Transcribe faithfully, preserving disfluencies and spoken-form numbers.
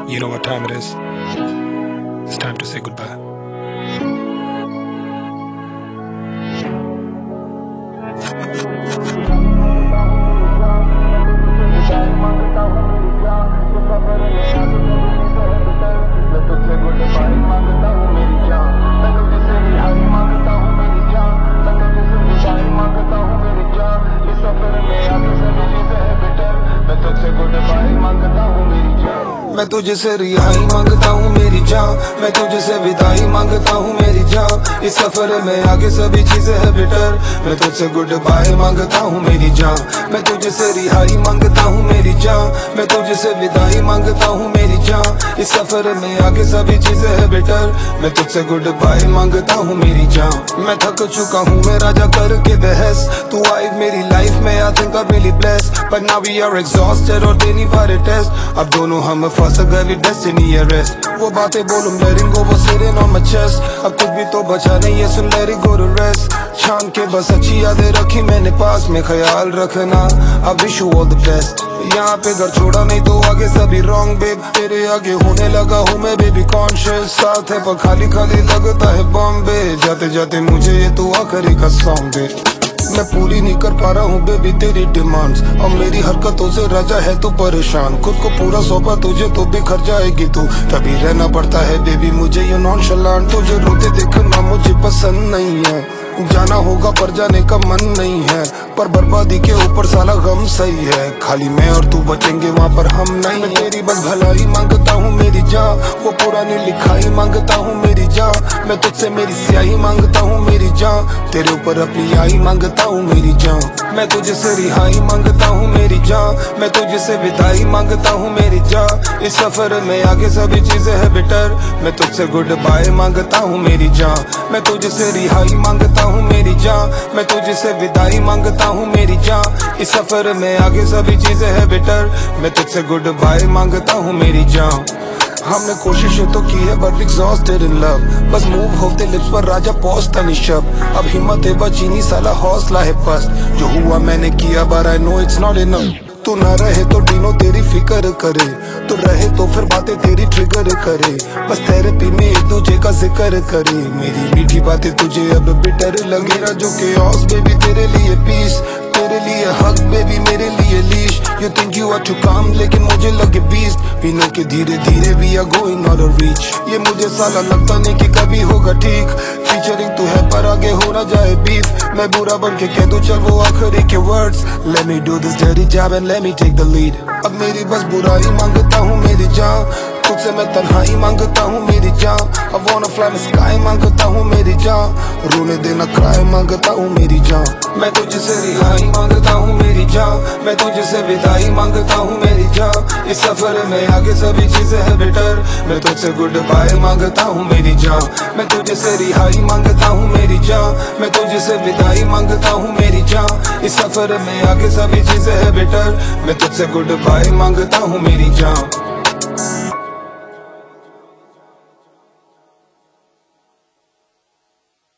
You know what time it is? It's time to say goodbye. मैं तुझसे रिहाई मांगता हूँ मेरी जान, मैं तुझसे विदाई मांगता हूँ मेरी जान। इस सफर में आगे सभी चीजें है बेटर, मैं तुझसे गुड बाय मांगता हूँ मेरी जान। मैं तुझसे रिहाई मांगता हूँ मेरी जान, मैं तुझसे विदाई मांगता हूँ मेरी जान। इस सफर में आगे सभी चीजें है बेटर, मैं तुझसे गुड बाय मांगता हूँ मेरी जान। मैं थक चुका हूँ मैं राजा करके बहस, तू आई मेरी लाइफ में I think I really blessed, but now we are exhausted और दे नहीं पा रहे टेस्ट। अब दोनों हम फंस गए भी डेस्टिनी अरेस्ट। वो बातें बोलूं letting go was sitting on my chest, अब कुछ भी तो बचा नहीं है सुन let it go to rest। छान के बस अच्छी यादें रखी मैंने पास में, ख्याल रखना I wish you all the best। यहाँ पे घर छोड़ा नहीं तो आगे सभी wrong babe, तेरे आगे होने लगा हूँ मैं baby conscious। साथ है पर खाली खाली लगता है बॉम्बे, जाते जाते मुझे ये तो आखिरी का सॉन्ग दे। मैं पूरी नहीं कर पा रहा हूँ बेबी तेरी डिमांड्स, और मेरी हरकतों से राजा है तू परेशान। खुद को पूरा सौंपा तुझे तो बिखर जाएगी तू, तभी रहना पड़ता है बेबी मुझे ये नॉनशलांट। तुझे रोते देखना मुझे पसंद नहीं है, जाना होगा पर जाने का मन नहीं है, पर बर्बादी के ऊपर साला गम सही है। खाली मैं और तू बचेंगे वहाँ पर हम नहीं। मैं तेरी बस भलाई मांगता हूँ मेरी जान, वो पुरानी लिखाई मांगता हूँ मेरी जान। मैं तुझसे मेरी स्याही मांगता हूँ मेरी जान, तेरे ऊपर अपनी आई मांगता हूँ मेरी जान। मैं तुझसे रिहाई मांगता हूँ मेरी जान, मैं तुझसे विदाई मांगता हूँ मेरी जान। इस सफर में आगे सभी चीजें है बेटर, मैं तुझसे गुड बाय मांगता हूँ मेरी जान। मैं तुझसे रिहाई मांगता हूँ मेरी जान, मैं तुझसे विदाई मांगता हूँ मेरी जान। इस सफर में आगे सभी चीजें है बेटर, मैं तुझसे गुड बाय मांगता हूँ मेरी जान। हमने कोशिशें तो की है बट एग्जॉस्टेड इन लव, बस मूव होते लिप्स पर राजा पहुंचता निशब। अब हिम्मत है बचीनी साला हौसला है पस्त, जो हुआ मैंने किया but I know it's not enough। तू ना रहे तो डीनो तेरी फिक्र करे, तू रहे तो फिर बातें तेरी ट्रिगर करे, बस थेरेपी में एक दूजे का जिक्र करे। मेरी मीठी बातें तुझे अब बिटर लगे, जो chaos बेबी तेरे लिए पीस, तेरे लिए हक बेबी मेरे लिए लीश। You think you are too calm लेकिन मुझे लगे बीस्ट, पीने के धीरे धीरे we are going out of reach। ये मुझे साला लगता नहीं कि कभी होगा ठीक, फीचरिंग तू है पर आगे हो ना जाए बीफ। मैं बुरा बन के कह दूं चल वो आखिरी के words, let me do this dirty job and let me take the lead। अब मेरी बस बुराई मांगता हूँ मेरी जान, तुझसे मैं तन्हाई मांगता हूँ मेरी जान। I wanna fly in the sky मांगता हूँ मेरी जान, रोने देना क्राई मांगता हूँ मेरी जान। मैं तुझसे रिहाई मांगता हूँ मेरी जान, मैं तुझसे विदाई मांगता हूँ मेरी जान। इस सफर में आगे सभी चीजें है बेटर, मैं तुझसे गुड बाय मांगता हूँ मेरी जान। मैं तुझसे रिहाई मांगता हूँ मेरी जान, मैं तुझसे विदाई मांगता हूँ मेरी जान। इस सफर में आगे सभी चीजें है बेटर, मैं तुझसे गुड बाय मांगता हूँ मेरी जान।